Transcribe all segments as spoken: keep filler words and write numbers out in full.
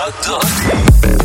رد دادی.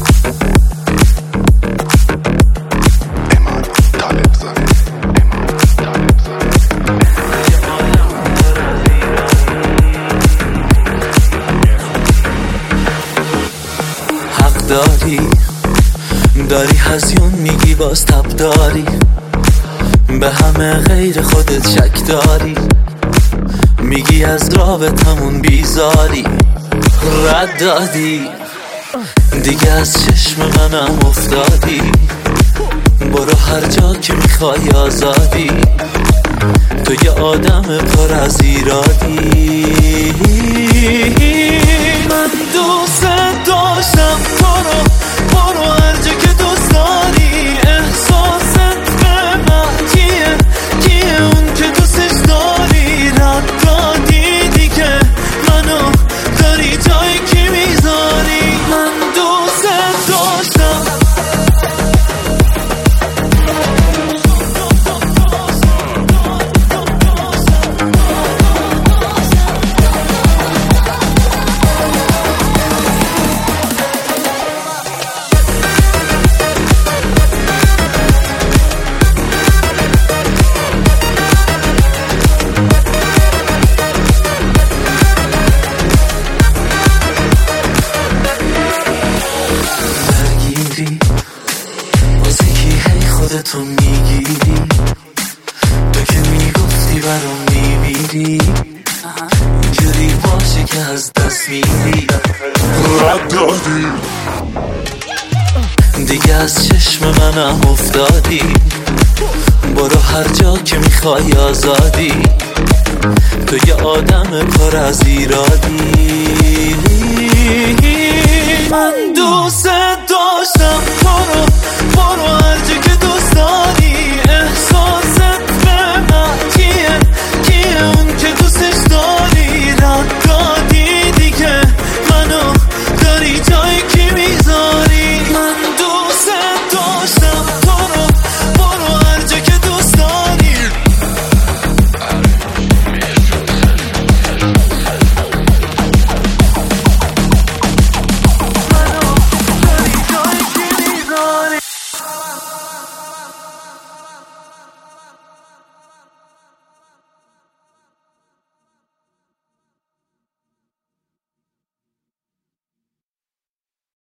حق داری داری هزیون میگی باز تب داری، به همه غیر خودت شک داری، میگی از رابطمون بیزاری. رد دادی دیگه از چشم منم افتادی، برو هر جا که میخوای آزادی، تو یه آدم پر از ایرادی. من دوست داشتم تو رو، برو هر جا که دوست داری. احساست به من کیه کیه اون که دوستش داری. رد دادی دیگه منو داری جایی که میذاری. من دوست داشتم تو میگیری، تو که میگفتی برام میمیری، اینجوری باشه که از دست میری. رد دادی دیگه از چشم منم افتادی، برو هر جا که میخوای آزادی، تو یه آدم پر از ایرادی. من